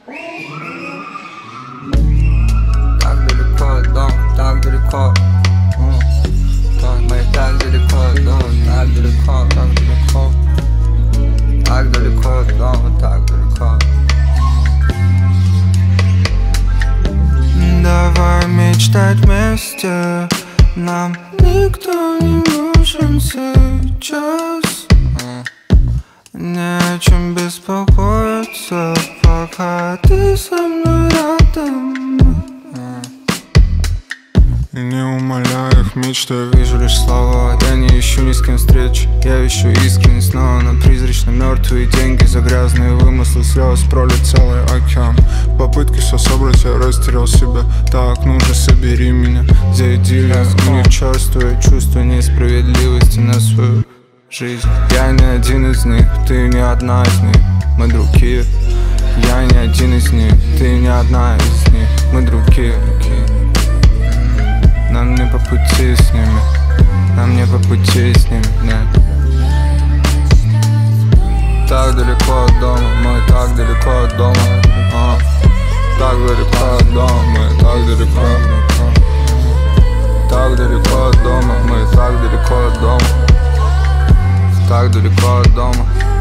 Так далеко от дома, так далеко. Мы так далеко от дома, так далеко, так далеко. Так далеко от дома, так далеко. Давай мечтать вместе, нам никто не нужен сейчас. Не о чем беспокоиться, пока ты со мной рядом. И не умоляю их мечты, я вижу лишь слова. Я не ищу ни с кем встреч, я ищу искренность. Снова на призрачно мертвые деньги за грязные вымыслы. Слез пролит целый океан. Попытки все собрать, я растерял себя. Так, ну же собери меня за идиллию. Не участвую, чувствую несправедливости на свою жизнь. Я не один из них, ты не одна из них. Мы другие. Я не один из них, ты не одна из них. Мы другие. Нам не по пути с ними, нам не по пути с ними, нет. Так далеко от дома, мы так далеко от дома. Так далеко от дома, мы так далеко. Так далеко от дома, мы так далеко от дома. Так далеко от дома.